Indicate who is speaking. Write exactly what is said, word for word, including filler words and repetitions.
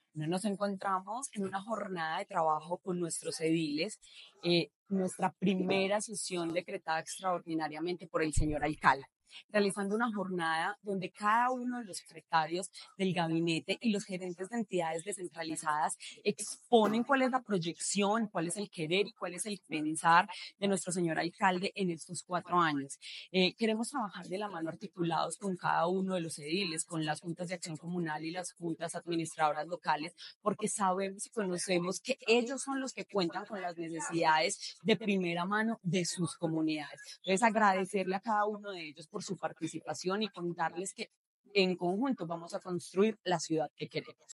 Speaker 1: No nos encontramos en una jornada de trabajo con nuestros ediles, eh, nuestra primera sesión decretada extraordinariamente por el señor alcalde, realizando una jornada donde cada uno de los secretarios del gabinete y los gerentes de entidades descentralizadas exponen cuál es la proyección, cuál es el querer y cuál es el pensar de nuestro señor alcalde en estos cuatro años. Eh, queremos trabajar de la mano articulados con cada uno de los ediles, con las juntas de acción comunal y las juntas administradoras locales, porque sabemos y conocemos que ellos son los que cuentan con las necesidades de primera mano de sus comunidades. Entonces, agradecerle a cada uno de ellos por su participación y contarles que en conjunto vamos a construir la ciudad que queremos.